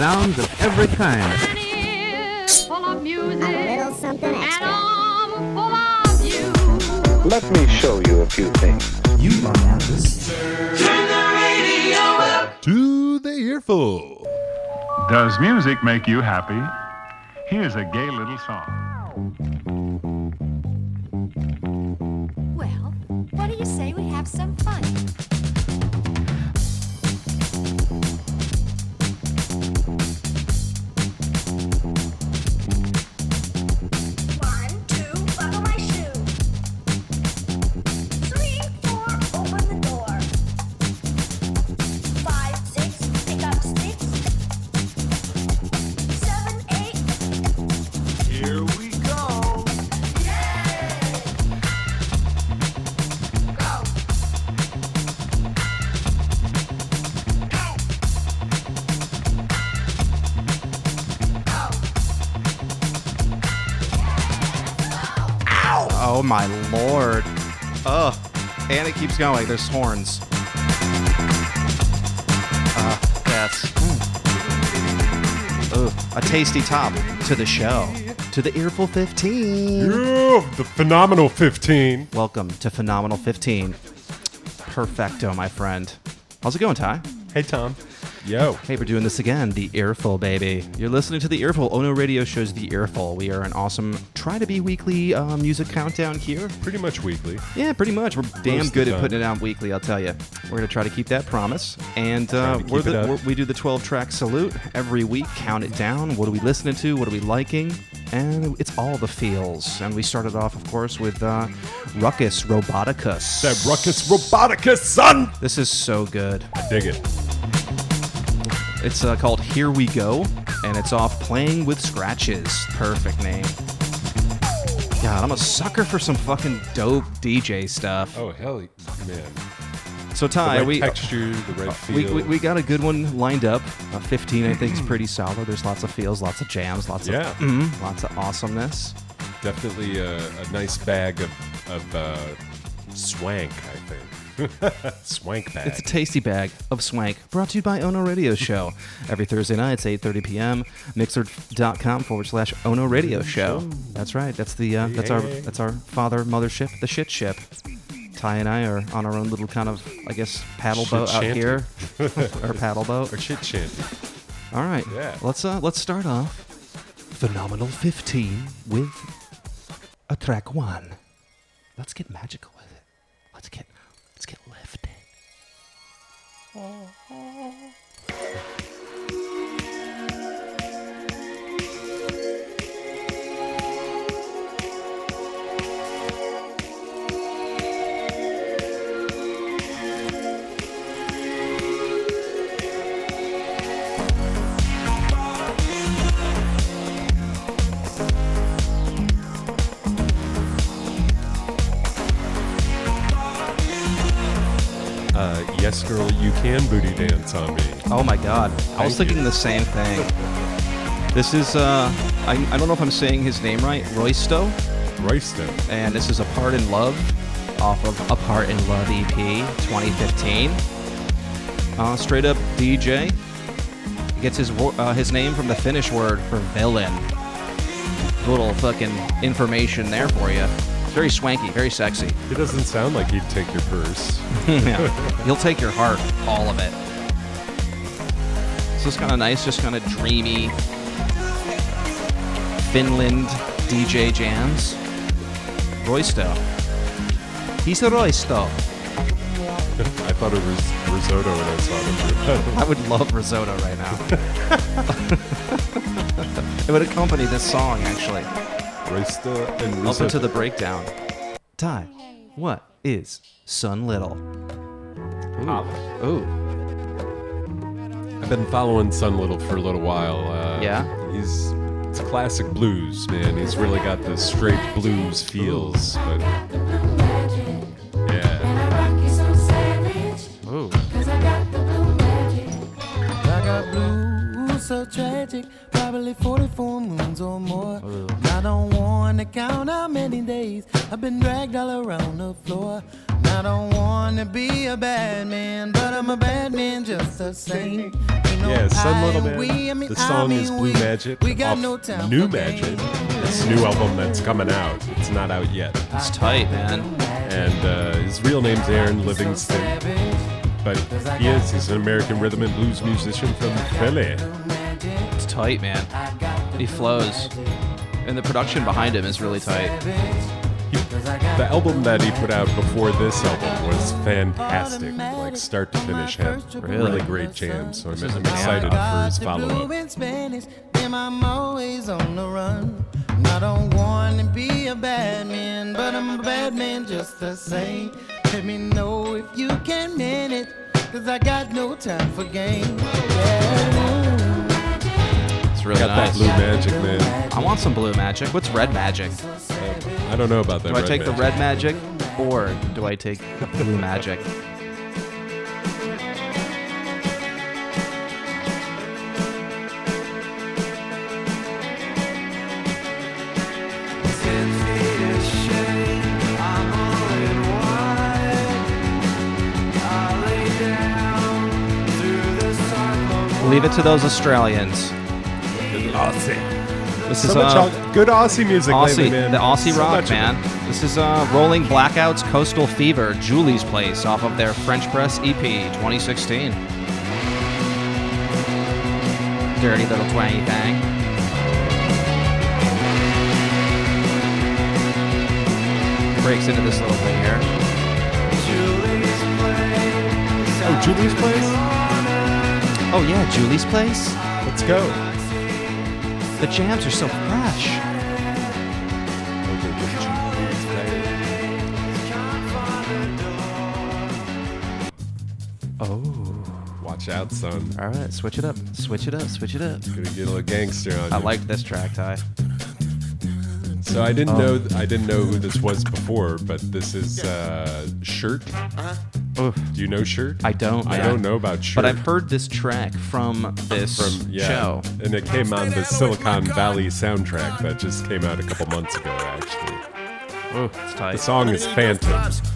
sounds of every kind. Full of music, A little something and extra. I'm full of you. Let me show you a few things. You might have this. To the earful. Does music make you happy? Here's a gay little song. Well, what do you say we have some fun? Oh my lord. Ugh. And it keeps going. There's horns. Yes. Ooh, a tasty top to the show. To the Earful 15. Yeah, the Phenomenal 15. Welcome to Phenomenal 15. Perfecto, my friend. How's it going, Ty? Hey, Tom. Yo. Hey, we're doing this again, the Earful, baby. You're listening to the Earful. Ono Radio shows the Earful. We are an awesome, try-to-be weekly music countdown here. Pretty much weekly. Yeah, pretty much. We're damn Most good of the at time. putting it out weekly, I'll tell you. We're going to try to keep that promise. And Trying to keep it up. we do the 12-track salute every week, count it down. What are we listening to? What are we liking? And it's all the feels. And we started off, of course, with Ruckus Roboticus. That Ruckus Roboticus, son! This is so good. I dig it. It's called Here We Go, and it's off Playing with Scratches. Perfect name. God, I'm a sucker for some fucking dope DJ stuff. Oh, hell, man. So, Ty, The right texture, the right feel. we got a good one lined up. 15, I think, is pretty solid. There's lots of feels, lots of jams, lots of lots of awesomeness. Definitely a nice bag of swank, I think. Swank bag. It's a tasty bag of swank, brought to you by Ono Radio Show. Every Thursday night, it's 8:30 p.m. Mixer.com/Ono Radio Show. That's right. That's the that's our father mothership, the shit ship. Ty and I are on our own little kind of, I guess, paddle Shit boat out shanty. here. Or paddle boat. Or shit shanty. All right. Yeah. Let's start off Phenomenal 15 with a track 1. Let's get magical with it. Let's get lifted. Yes, girl, you can booty dance on me. Oh my god. I was thinking the same thing. This is, I don't know if I'm saying his name right, Roysto. Roysto. And this is Apart in Love off of Apart in Love EP 2015. Straight up DJ. He gets his name from the Finnish word for villain. Little fucking information there for you. Very swanky, very sexy. It doesn't sound like he'd take your purse. Yeah. He'll take your heart, all of it. So it's kind of nice, just kind of dreamy Finland DJ jams. Roysto. He's a Roysto. I thought it was risotto when I saw it. I would love risotto right now. It would accompany this song, actually. Roysto and risotto. Up into the breakdown. Ty, what is Sun Little? Ooh. I've been following Sun Little for a little while. Yeah? It's classic blues, man. He's really got the straight blues feels, but yeah. Ooh. I got blues so tragic, probably 44 moons or more. I don't want to count how many days I've been dragged all around the floor. I don't want to be a bad man, but I'm a bad man just the same. Ain't Yeah, Sun Little I, we, I Man. mean, The song I is mean, Blue Magic we got off no time New for Magic. games. This new album that's coming out. It's not out yet. It's tight, man. And his real name's Aaron Livingston. But he's an American rhythm and blues musician from Philly. It's tight, man. He flows. And the production behind him is really tight. The album that he put out before this album was fantastic. Like start to finish, had really great jams. So I'm excited for his follow-up. In Spanish, then I'm always on the run. I don't want to be a bad man, but I'm a bad man just the same. Let me know if you can manage, cause I got no time for games. It's really Got nice. that Blue Magic, man. I want some Blue Magic. What's Red Magic? I don't know about that. Do I take the Red Magic or do I take Blue Magic? Leave it to those Australians. This is So much good Aussie music lately, Aussie, man. the Aussie So rock, much of man. it. This is Rolling Blackouts Coastal Fever, Julie's Place, off of their French Press EP 2016. Dirty little twangy thing. Breaks into this little thing here. Oh, Julie's Place? Oh yeah, Julie's Place. Let's go. The jams are so fresh. Oh. Watch out, son. All right, switch it up. Switch it up. Switch it up. Gonna get a little gangster on you. I liked this track, Ty. So I didn't know who this was before, but this is Shirt. Oof. Do you know Shirt? I don't. I man. don't know about Shirt. But I've heard this track from this show. And it came on the Silicon Valley soundtrack that just came out a couple months ago, actually. Oh, it's tight. The song is Phantom.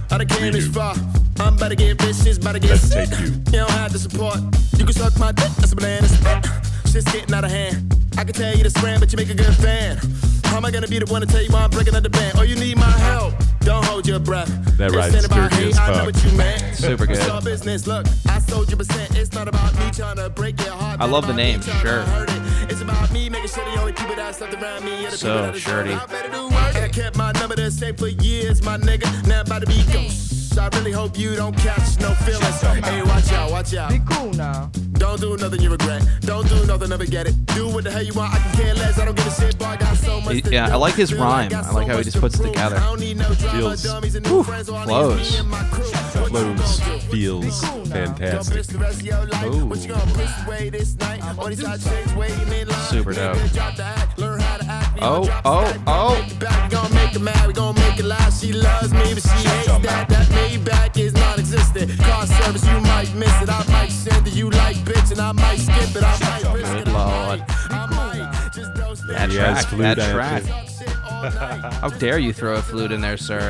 Redo. I'm about to get rich, shit's about to get Let's take you. You don't have the support. You can suck my dick, that's a banana spit. Shit's getting out of hand. I can tell you this brand, but you make a good fan. How am I gonna be the one to tell you why I'm breaking up the band? Oh, you need my help. Don't hold your breath. That This ride's ain't about dirty hate, as I know fuck. what you meant. Super good. It's all business. Look, I sold you percent. It's not about me trying to break your heart. I love the It's about me name, trying to sure. hurt it. It's about me making sure the only people that's left around me are the So, people that deserve shirty. it. I better do work. And I kept my number the same for years, my nigga. Now I'm about to be ghost. I really hope you don't catch no feelings. Hey, watch out, watch out. Be cool now. Don't do nothing you regret. Don't do nothing, never get it. Do what the hell you want. I can care less. I don't give a shit, boy. I got so much to Yeah, do. I like his Feel rhyme. got I like so how he much just to puts it prove. together. I don't need no drama, Feels- dummies and new friends. All I need is flows. me and my crew. What you Flows, gonna do? feels Gonna fantastic. bitch the rest of your life. Ooh. What you gonna push away this night? All these hot chicks waiting in line. Super Nigga, dope. drop the act, learn how to act. We Oh, gonna drop the oh, stack. oh. Take it back. We gonna make her mad. We gonna make her laugh. She loves me, but she hates that. That Maybach is non-existent. Car service, you might miss it. I might send it. You like bitch, and I might skip it. I might risk it. Good Lord. I might just dose it. That He has track. flute That action. track. How dare you throw a flute in there, sir?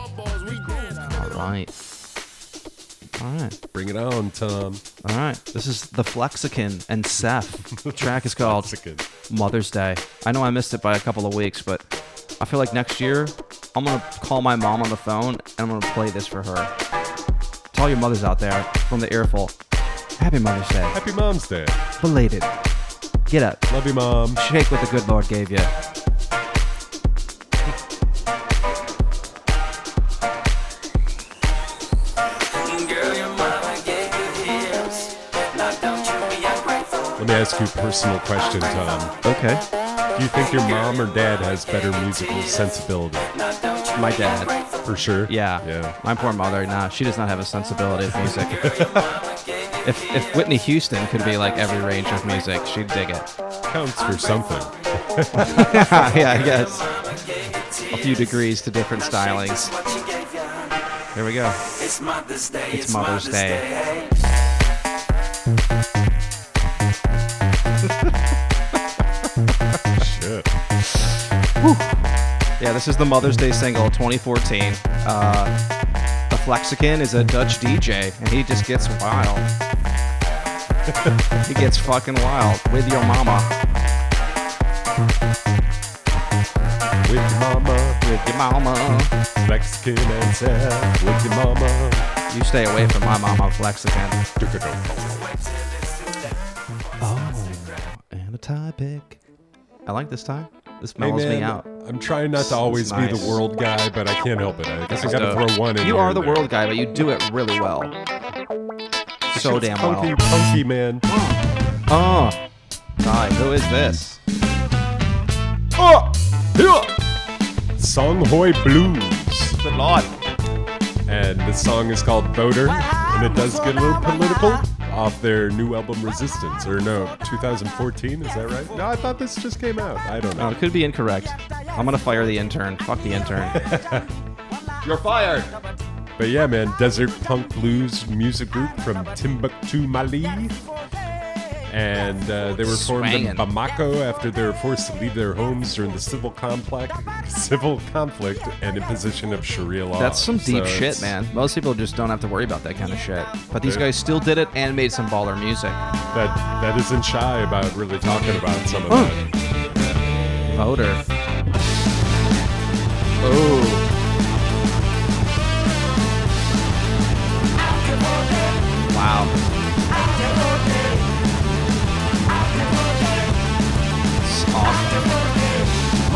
All right. All right. Bring it on, Tom. All right. This is The Flexican and Seth. The track is called Flexican. Mother's Day. I know I missed it by a couple of weeks, but I feel like next year I'm going to call my mom on the phone and I'm going to play this for her. To all your mothers out there from the earful, Happy Mother's Day. Happy Mom's Day. Belated. Get up. Love you, Mom. Shake what the good Lord gave you. Let me ask you a personal question, Tom. Okay. Do you think your mom or dad has better musical sensibility? My dad. For sure. Yeah. Yeah. My poor mother, nah, she does not have a sensibility of music. If Whitney Houston could be like every range of music, she'd dig it. Counts for something. Yeah, I guess. A few degrees to different stylings. Here we go. It's Mother's Day. Shit. Yeah, this is the Mother's Day single, 2014. The Flexican is a Dutch DJ, and he just gets wild. He gets fucking wild with your mama. With your mama. With your mama. Mexican and Seth. With your mama. You stay away from my mama, Flexican. Oh, and a tie pick. I like this tie. This mellows me out. I'm trying not to always be the world guy, but I can't help it. I guess I gotta throw one in. You are the there. world guy, but you do it really well. So It's damn punky, well. punky, man. Oh, Ty, who is this? Oh, yeah. Songhoi Blues. Good lord. And the song is called Voter, and it does get a little political off their new album Resistance. Or no, 2014, is that right? No, I thought this just came out. I don't No, know. it could be incorrect. I'm gonna fire the intern. Fuck the intern. You're fired. But yeah, man, desert punk blues music group from Timbuktu, Mali. And they were formed in Swangin'. Bamako after they were forced to leave their homes during the civil conflict and imposition of Sharia law. That's some deep So shit, it's- man. Most people just don't have to worry about that kind of shit. But these guys still did it and made some baller music. That isn't shy about really talking about some of that. Voter. Oh. Wow. It's awesome.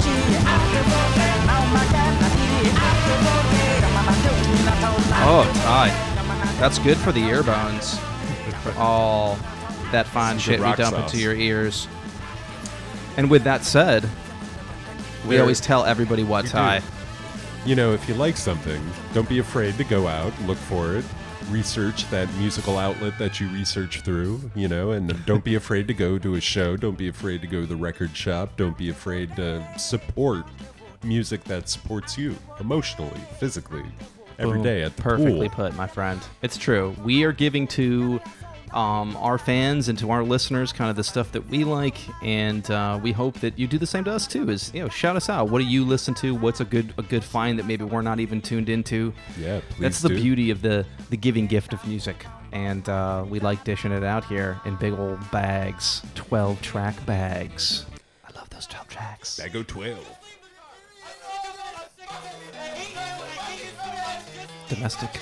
Oh, Ty. That's good for the ear bones. For all that fine Some shit good we rock dump sauce. into your ears. And with that said, we There- always tell everybody what, We Ty. do. You know, if you like something, don't be afraid to go out, look for it, research that musical outlet that you research through, you know, and don't be afraid to go to a show. Don't be afraid to go to the record shop. Don't be afraid to support music that supports you emotionally, physically, every Boom. day at the Perfectly pool. put, my friend. It's true. We are giving to our fans and to our listeners kind of the stuff that we like, and we hope that you do the same to us too. Is, you know, shout us out. What do you listen to? What's a good find that maybe we're not even tuned into? Yeah, please That's the do. beauty of the giving gift of music, and we like dishing it out here in big old bags, 12-track bags. I love those 12 tracks. Bag of 12. Domestic.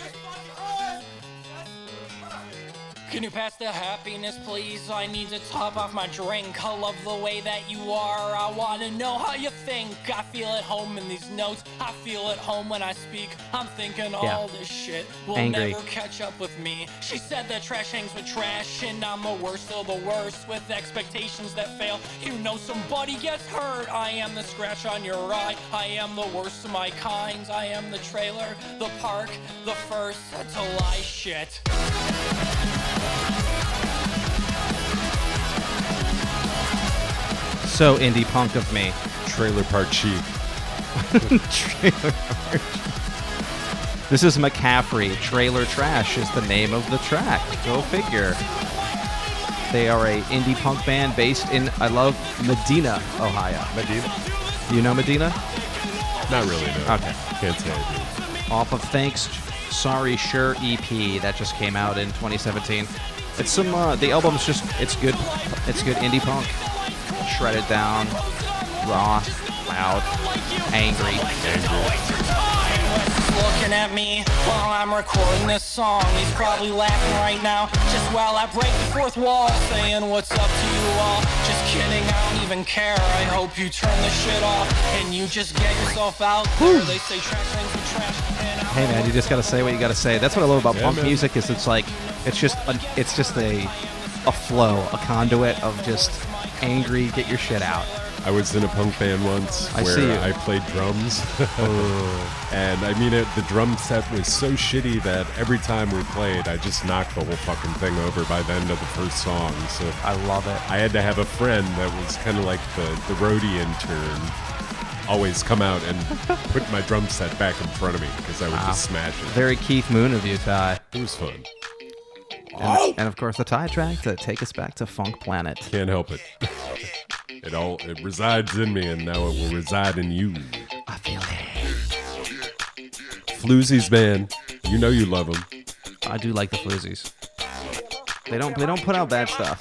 Can you pass the happiness, please? I need to top off my drink. I love the way that you are. I want to know how you think. I feel at home in these notes. I feel at home when I speak. I'm thinking all this shit will Angry. never catch up with me. She said that trash hangs with trash, and I'm the worst of the worst with expectations that fail. You know somebody gets hurt. I am the scratch on your eye. I am the worst of my kinds. I am the trailer, the park, the first to lie shit. So indie punk of me. Trailer Park Chic. This is McCaffrey. Trailer Trash is the name of the track. Go figure. They are a indie punk band based in, I love, Medina, Ohio. Medina? You know Medina? Not really, no. Okay. Can't say I Off of Thanks, Sorry, Sure EP that just came out in 2017. It's some, the album's just, it's good indie punk. Shredded down, raw, loud, angry. Looking at me while I'm recording this song. He's probably laughing right now, just while I break the fourth wall, saying what's up to you all. Just kidding, I don't even care. I hope you turn this shit off and you just get yourself out there. They say trash things with trash. And I Hey man, you just gotta say what you gotta say. That's what I love about Yeah, punk man. music. Is it's like it's just a flow, a conduit of just angry. Get your shit out. I was in a punk band once I where see you. I played drums. And I mean, the drum set was so shitty that every time we played, I just knocked the whole fucking thing over by the end of the first song. So I love it. I had to have a friend that was kind of like the roadie intern always come out and put my drum set back in front of me because I would just smash it. Very Keith Moon of you, Ty. It was fun. And of course the Ty track to take us back to Funk Planet. Can't help it. It resides in me, and now it will reside in you. I feel it. Floozies, man. You know you love them. I do like the Floozies. They don't put out bad stuff.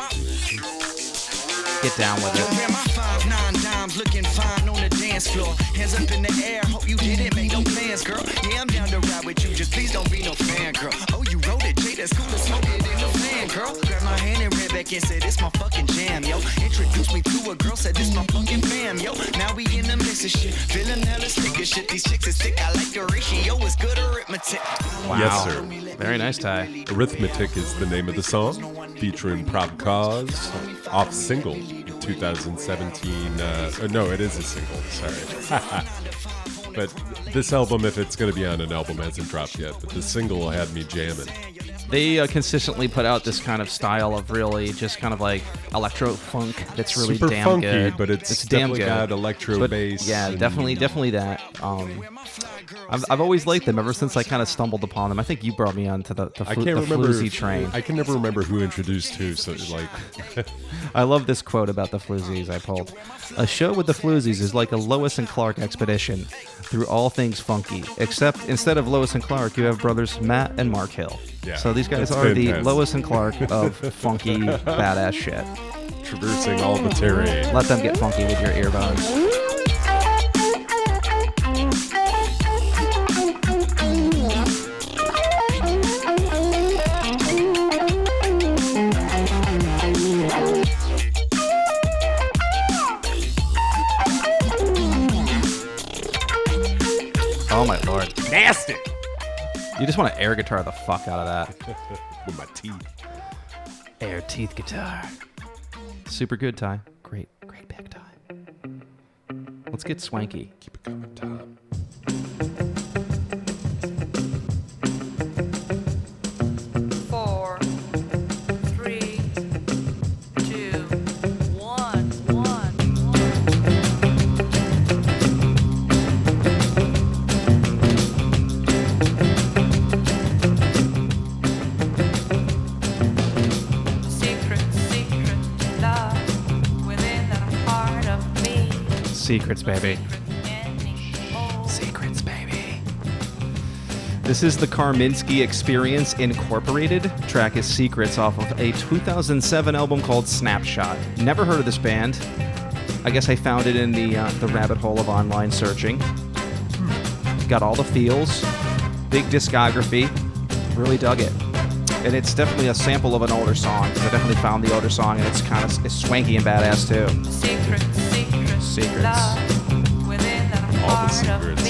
Get down with it. Where my 5'9" dimes looking fine on the dance floor. Hands up in the air, hope you didn't make no plans, girl. Yeah, I'm down to ride with you, just please don't be no fan, girl. Oh, you wrote it, Jay, that's cool to smoke it in the fan, girl. Grabbed my hand and ran back and said, it's my fucking jam, yo. Introduced me to a girl, said, this my fucking fam, yo. Now we in the mix of shit, feeling hella sick of shit. These chicks is thick, I like the ratio, it's good arithmetic. Wow. Yes, sir. Very nice, Ty. Arithmetic is the name of the song, featuring Prob Cause, off single 2017. No, it is a single, sorry. But this album, if it's going to be on an album, hasn't dropped yet, but the single had me jamming. They consistently put out this kind of style of really just kind of like electro funk that's really super damn funky, good. but it's damn definitely good. got electro But bass. yeah, and- definitely that. I've always liked them ever since I kind of stumbled upon them. I think you brought me onto the I can't remember floozy train. I can never remember who introduced who. So like, I love this quote about the Floozies I pulled. A show with the Floozies is like a Lois and Clark expedition through all things funky, except instead of Lois and Clark, you have brothers Matt and Mark Hill. Yeah, So these guys that's are the fantastic. Lois and Clark of funky, badass shit. traversing all the terrain. Let them get funky with your earbuds. Oh my lord. Nasty! You just want to air guitar the fuck out of that. With my teeth. Air teeth guitar. Super good, Ty. Great pick, Ty. Let's get swanky. Keep it coming, Tom. Secrets, baby. Secrets, baby. This is the Karminski Experience Incorporated. Track is Secrets off of a 2007 album called Snapshot. Never heard of this band. I guess I found it in the rabbit hole of online searching. Got all the feels. Big discography. Really dug it. And it's definitely a sample of an older song. I definitely found the older song, and it's swanky and badass too. Secrets. All the secrets.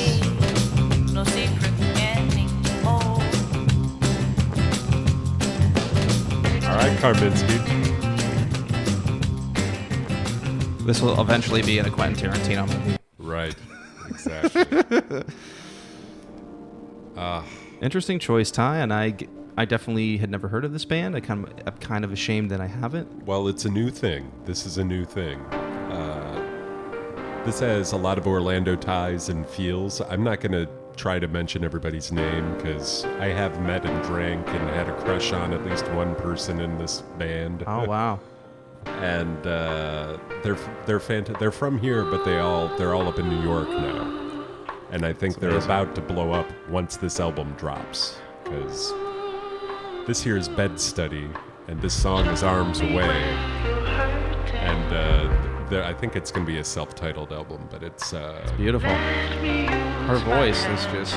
All right, Karminski. This will eventually be in a Quentin Tarantino movie. Right. Exactly. Interesting choice, Ty, and I definitely had never heard of this band. I'm kind of ashamed that I haven't. Well, it's a new thing. This is a new thing. This has a lot of Orlando ties and feels. I'm not going to try to mention everybody's name because I have met and drank and had a crush on at least one person in this band. Oh wow! And they're from here, but they're all up in New York now. And I think they're about to blow up once this album drops, because this here is Bed Study, and this song is Arms Away. And I think it's going to be a self-titled album, but it's beautiful. Her voice is just...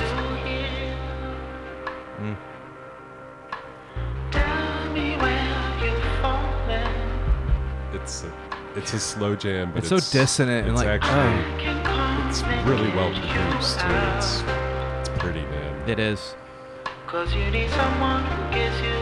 It's a slow jam, but it's so dissonant and like... It's really well produced, too. It's pretty, man. It is. 'Cause you need someone who gets you.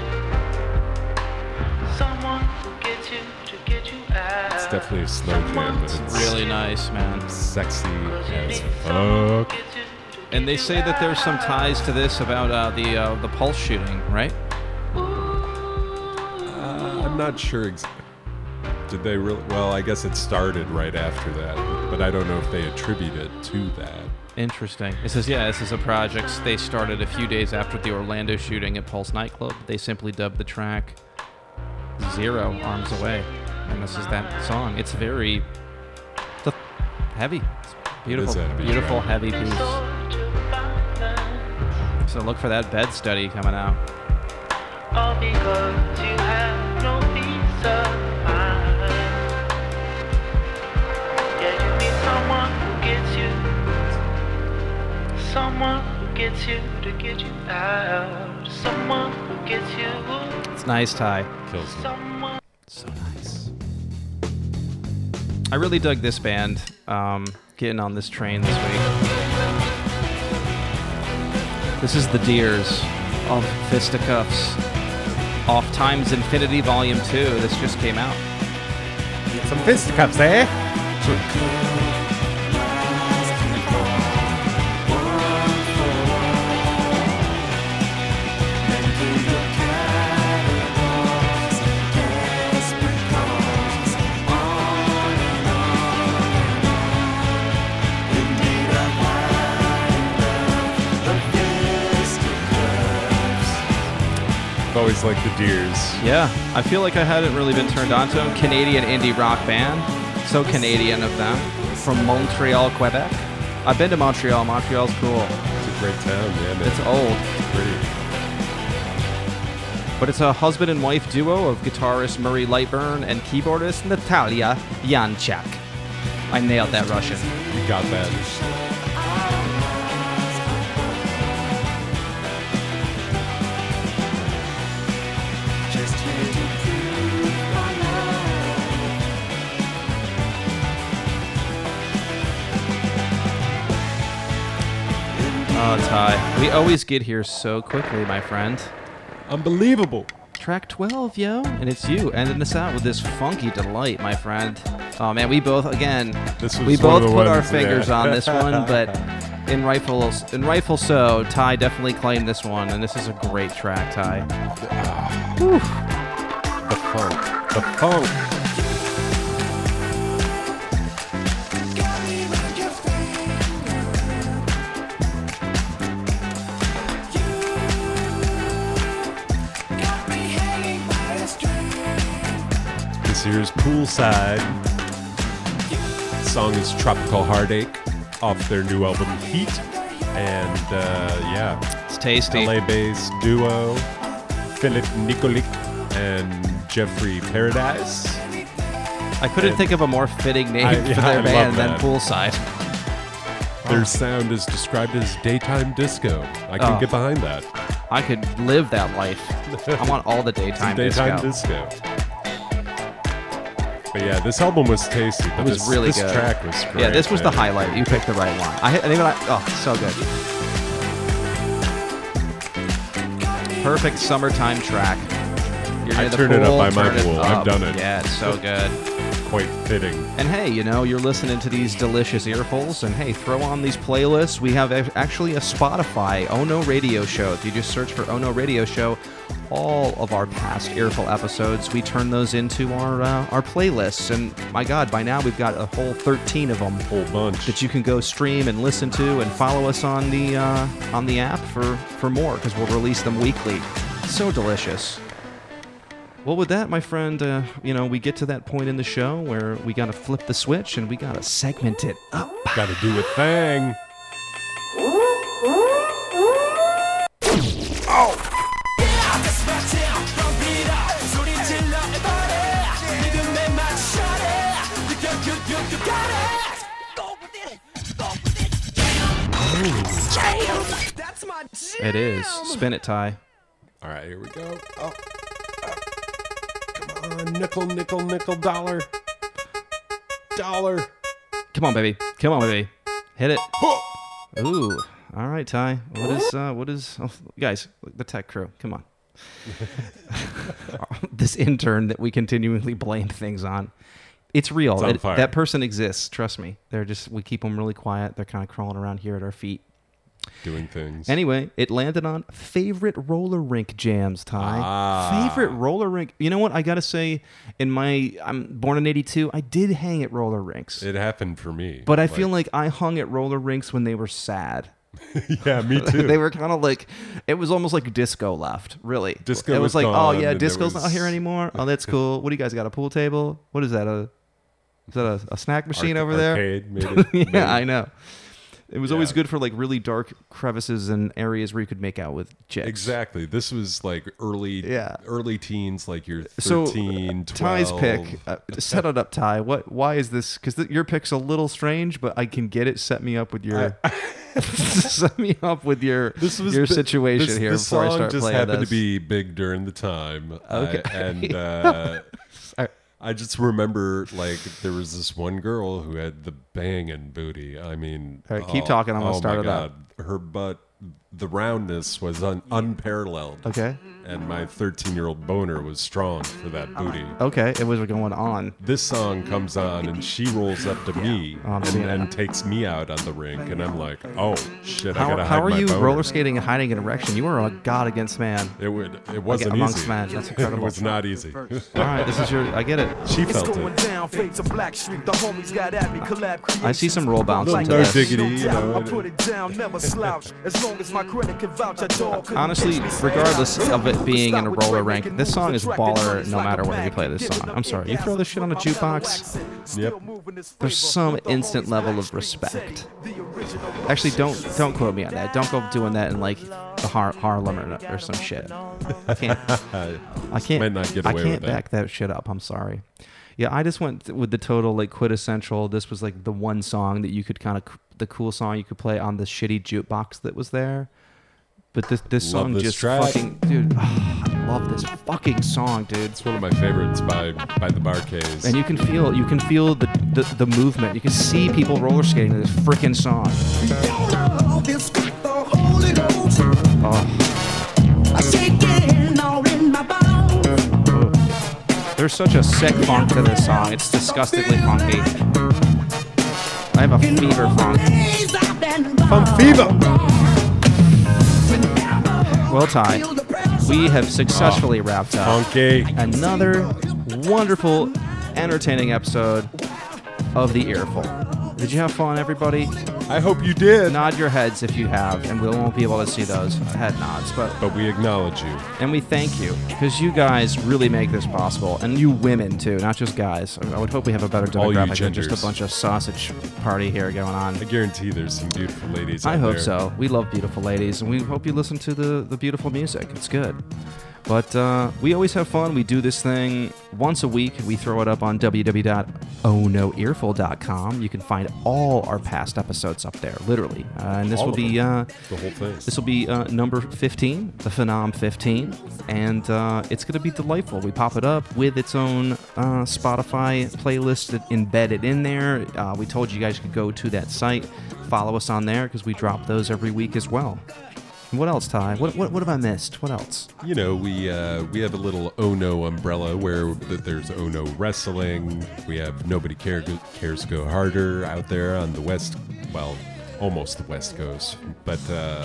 Someone who gets you to get you out. It's definitely a slow jam, but it's really nice, man. Sexy as fuck. And they say that there's some ties to this about the Pulse shooting, right? I'm not sure did they really? Well, I guess it started right after that, but I don't know if they attribute it to that. Interesting. It says, this is a project they started a few days after the Orlando shooting at Pulse nightclub. They simply dubbed the track Zero, Arms Away. And this is that song. It's very heavy. It's beautiful, beautiful, heavy piece. So look for that Bed Study coming out. All because you have no peace of mind. Yeah, you need someone who gets you. Someone who gets you to get you out. Someone who gets you. It's nice, Ty. Kills me. Someone. So nice. I really dug this band, getting on this train this week. This is the Deers of Fisticuffs off Times Infinity Volume 2. This just came out. Some fisticuffs, eh? Always like the Deers. Yeah, I feel like I hadn't really been turned on to them. Canadian indie rock band. So Canadian of them. From Montreal, Quebec. I've been to Montreal. Montreal's cool. It's a great town, man. It's old. Pretty. But it's a husband and wife duo of guitarist Murray Lightburn and keyboardist Natalia Yanchak. I nailed that Russian. You got that. Oh, Ty, we always get here so quickly, my friend. Unbelievable. Track 12, yo. And it's you ending us out with this funky delight, my friend. Oh, man, we both, again, we both put our fingers on this one, but in rightful so, Ty definitely claimed this one, and this is a great track, Ty. Whew. The funk. The funk. Here's Poolside. The song is Tropical Heartache off their new album Heat. And yeah, it's tasty. LA-based duo Philip Nikolic and Jeffrey Paradise. I couldn't think of a more fitting name for their band than Poolside. Their sound is described as daytime disco. I can get behind that. I could live that life. I want all the daytime disco. But yeah, this album was tasty. But it was really good. This track was great. Yeah, this was the highlight. You picked the right one. So good. Perfect summertime track. I turn it up by my pool. I've done it. Yeah, it's so good. Quite fitting. And hey, you're listening to these delicious earfuls, and hey, throw on these playlists. We have actually a Spotify Ono Radio Show. If you just search for Ono Radio Show, all of our past Earful episodes, we turn those into our playlists. And my God, by now we've got a whole 13 of them. Whole bunch. That you can go stream and listen to, and follow us on the app for more, because we'll release them weekly. So delicious. Well, with that, my friend, we get to that point in the show where we got to flip the switch and we got to segment it up. Got to do a thing. It is. Spin it, Ty. All right, here we go. Oh. Come on, nickel, nickel, nickel, dollar. Dollar. Come on, baby. Come on, baby. Hit it. Ooh. All right, Ty. What is guys, the tech crew, come on. This intern that we continually blame things on. It's real. That person exists. Trust me. We keep them really quiet. They're kind of crawling around here at our feet. Doing things. Anyway, it landed on favorite roller rink jams, Ty. Favorite roller rink. You know what? I got to say, I'm born in 82. I did hang at roller rinks. It happened for me. But I feel like I hung at roller rinks when they were sad. Yeah, me too. They were kind of like, it was almost like disco left, really. Disco It was like, gone, oh yeah, disco's not here anymore. Oh, that's cool. What do you guys got, a pool table? What is that? Is that a snack machine over there? Arcade, maybe. Yeah, I know. It was always good for like really dark crevices and areas where you could make out with chicks. Exactly. This was like early teens, like you're 13, So 12. Ty's pick, set it up, Ty. Why is this? Because your pick's a little strange, but I can get it. Set me up with your set me up with your situation here this before I song start just playing happened this. to be big during the time. Okay. I just remember like there was this one girl who had the banging booty. I mean, all right, keep talking. I'm gonna start it up. Her butt, the roundness was unparalleled. Okay. And my 13-year-old boner was strong for that booty. Okay, it was going on. This song comes on and she rolls up to me and takes me out on the rink, and I'm like, oh shit, I gotta hide How are my you boner. roller skating and hiding an erection? You are a god against man. It wasn't amongst easy. men. That's incredible. It was not easy. All right, this is I get it. She felt it. I see some roll bounce into No this. diggity, you know. Honestly, regardless of it being in a roller rink, this song is baller no matter where you play this song. I'm sorry. You throw this shit on a jukebox, Yep. there's some instant level of respect. Actually, don't quote me on that. Don't go doing that in like the Harlem or some shit. I can't Might not get away with that. back that shit up. I'm sorry. Yeah, I just went with the total like quintessential. This was like the one song that you could kind of the cool song you could play on the shitty jukebox that was there. But this song this just track. fucking I love this fucking song, dude. It's one of my favorites by the Bar-Kays. And you can feel the movement. You can see people roller skating to this freaking song. There's such a sick funk to this song. It's disgustingly funky. I have a fever funk. Funk fever. Well, Ty, we have successfully wrapped up Funky. another wonderful, entertaining episode of The Earful. Did you have fun, everybody? I hope you did. Nod your heads if you have, and we won't be able to see those head nods, But we acknowledge you. and we thank you, because you guys really make this possible, and you women too, not just guys. I would hope we have a better All you demographic than just a genders. bunch of sausage party here going on. I guarantee there's some beautiful ladies I out hope there. so. We love beautiful ladies, and we hope you listen to the beautiful music. It's good. But we always have fun. We do this thing once a week. We throw it up on www.ohnoearful.com. You can find all our past episodes up there, literally. And this All will of be them. The whole thing. this will be number 15, the Phenom 15, and it's going to be delightful. We pop it up with its own Spotify playlist embedded in there. We told you guys could go to that site, follow us on there, because we drop those every week as well. What else, Ty? What have I missed? What else? You know, we have a little Oh No umbrella where there's Oh No Wrestling. We have Nobody Cares Go Harder out there on the west, well, almost the West Coast. But,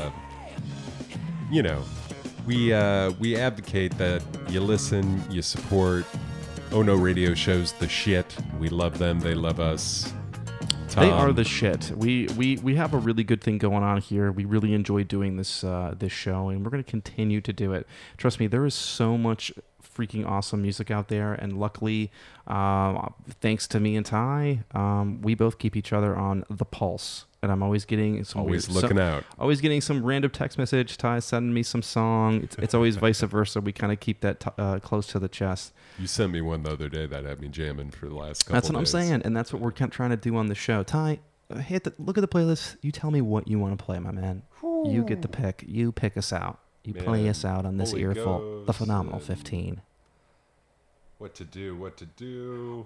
you know, we advocate that you listen, you support. Oh No Radio shows the shit. We love them. They love us. Tom. They are the shit. We have a really good thing going on here. We really enjoy doing this this show, and we're going to continue to do it. Trust me, there is so much freaking awesome music out there, and luckily, thanks to me and Ty, we both keep each other on the pulse. And I'm always getting some out. Always getting some random text message. Ty sending me some song. It's always vice versa. We kind of keep that close to the chest. You sent me one the other day that had me jamming for the last couple That's what days. I'm saying, and that's what we're trying to do on the show. Ty, look at the playlist. You tell me what you want to play, my man. You get the pick. You pick us out. You play us out on this Holy earful. The Ghost Phenomenal and 15. What to do? What to do?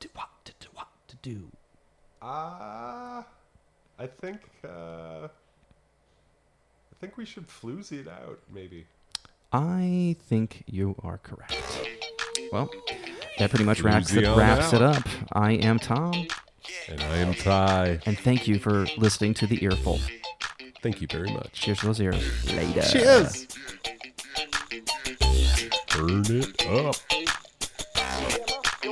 I think we should floozy it out, maybe. I think you are correct. Well, that pretty much wraps Floozy on it out. up. I am Tom. And I am Ty. And thank you for listening to The Earful. Thank you very much. Cheers to those ears. Later. Cheers. Burn it up. Yo,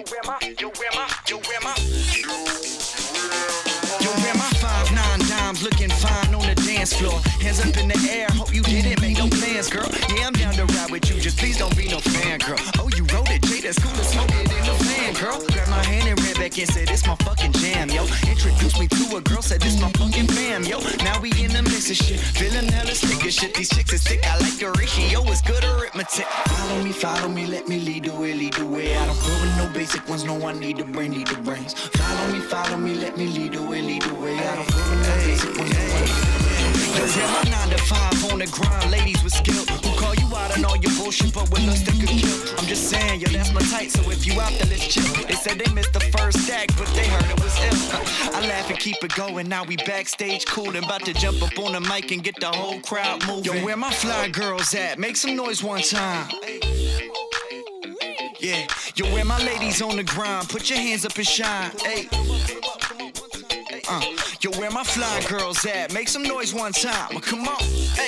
where my 5'9" dimes looking fine on the dance floor. Hands up in the air, hope you didn't make no plans, girl. Yeah, I'm down to ride with you, just please don't be no fan, girl. Oh, you wrote it, Jay, that's cool to smoke it in the van, girl. Grab my hand and ran back and said, it's my fucking jam, yo. Introduce me to a girl, said this my fucking fam, yo. Now we in the mix of shit, feeling hella sick of shit. These chicks is sick, I like the ratio, it's good arithmetic. Follow me, let me lead the way, lead the way. I don't go with no basic ones, no, I need the brain, need the brains. Follow me, let me lead the way, lead the way. I don't go with no basic ones, no, I need the brains. Yeah, my 9 to 5 on the grind, ladies with skill, who call you out on all your bullshit, but with us they could kill. I'm just saying, yo, that's my type, so if you out there, let's chill. They said they missed the first stack, but they heard it was ill. I laugh and keep it going, now we backstage coolin', about to jump up on the mic and get the whole crowd moving. Yo, where my fly girls at? Make some noise one time. Yeah, yo, where my ladies on the grind? Put your hands up and shine. Hey. Yo, where my fly girls at? Make some noise one time. Come on. Hey.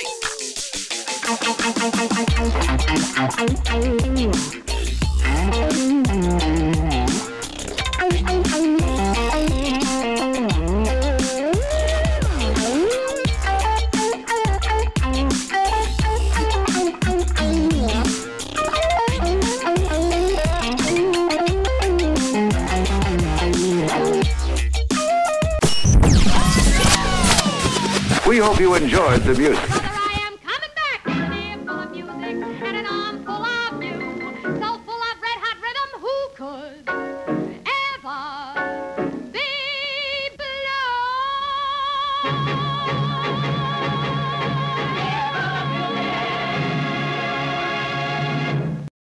We hope you enjoyed the music. I am coming back with an ear full of music and an arm full of you. So full of red hot rhythm, who could ever be below?